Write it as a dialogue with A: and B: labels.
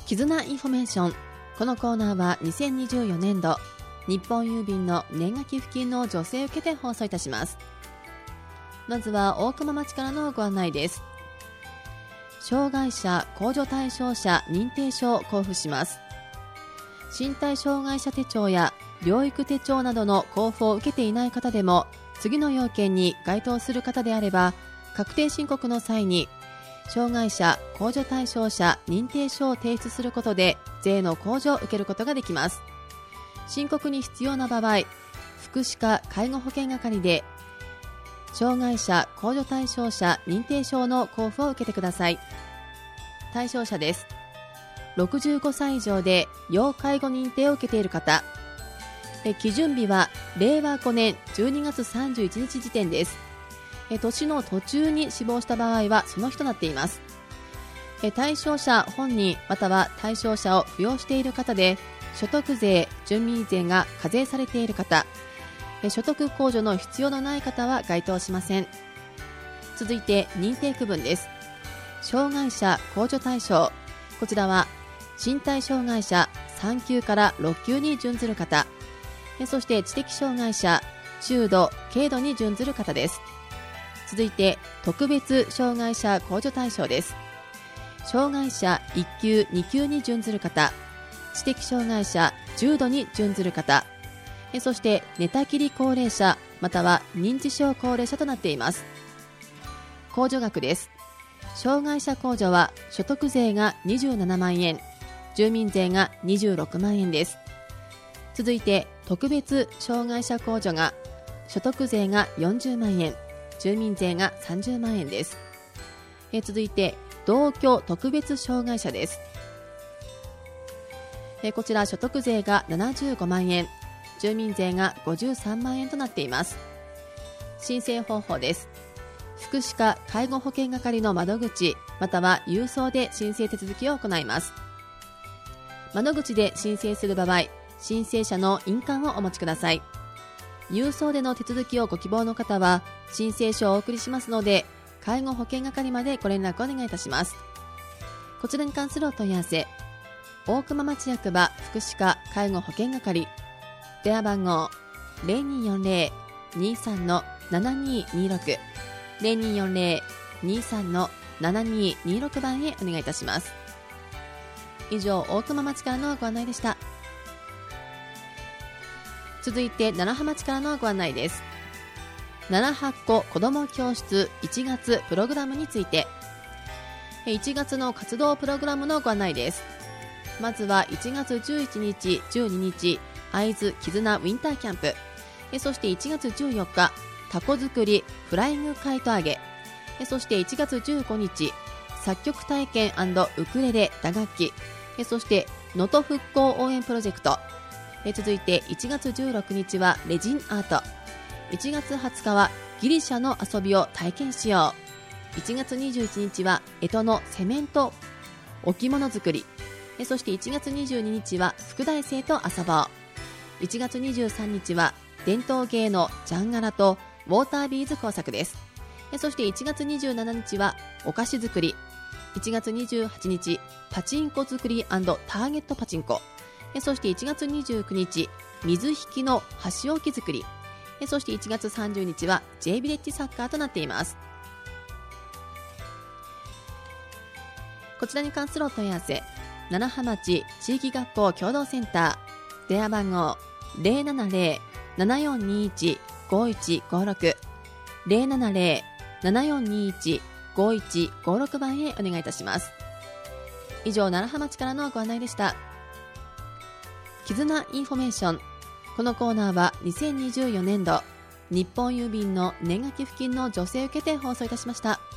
A: 絆インフォメーション。このコーナーは2024年度日本郵便の年賀寄付金の助成を受けて放送いたします。まずは大熊町からのご案内です。障害者控除対象者認定書を交付します。身体障害者手帳や療育手帳などの交付を受けていない方でも、次の要件に該当する方であれば、確定申告の際に障害者控除対象者認定書を提出することで税の控除を受けることができます。申告に必要な場合、福祉課介護保険係で障害者控除対象者認定証の交付を受けてください。対象者です。65歳以上で要介護認定を受けている方。基準日は令和5年12月31日時点です。年の途中に死亡した場合はその日となっています。対象者本人または対象者を扶養している方で、所得税、住民税が課税されている方、所得控除の必要のない方は該当しません。続いて認定区分です。障害者控除対象、こちらは身体障害者3級から6級に準ずる方、そして知的障害者中度、軽度に準ずる方です。続いて特別障害者控除対象です。障害者1級、2級に準ずる方、知的障害者重度に準ずる方、そして寝たきり高齢者または認知症高齢者となっています。控除額です。障害者控除は所得税が27万円、住民税が26万円です。続いて特別障害者控除が所得税が40万円、住民税が30万円です。続いて同居特別障害者です。こちら所得税が75万円、住民税が53万円となっています。申請方法です。福祉課介護保険係の窓口または郵送で申請手続きを行います。窓口で申請する場合、申請者の印鑑をお持ちください。郵送での手続きをご希望の方は申請書をお送りしますので、介護保険係までご連絡をお願いいたします。こちらに関するお問い合わせ、大熊町役場福祉課介護保険係、電話番号 0240-23-7226 0240-23-7226 番へお願いいたします。以上、大熊町からのご案内でした。続いて楢葉町からのご案内です。楢葉っ子子ども教室1月プログラムについて、1月の活動プログラムのご案内です。まずは1月11日12日会津絆ウィンターキャンプ、そして1月14日タコ作りフライングカイト揚げ、そして1月15日作曲体験&ウクレレ打楽器、そして能登復興応援プロジェクト、続いて1月16日はレジンアート、1月20日はギリシャの遊びを体験しよう、1月21日は干支のセメント置物作り、そして1月22日は副大生と遊ぼう、1月23日は伝統芸能ジャンガラとウォータービーズ工作です。そして1月27日はお菓子作り、1月28日パチンコ作り&ターゲットパチンコ、そして1月29日水引きの箸置き作り、そして1月30日は J ビレッジサッカーとなっています。こちらに関するお問い合わせ、楢葉町地域学校共同センター、電話番号 070-7421-5156 070-7421-5156 番へお願いいたします。以上、楢葉町からのご案内でした。絆インフォメーション。このコーナーは2024年度日本郵便の年賀寄付金の助成を受けて放送いたしました。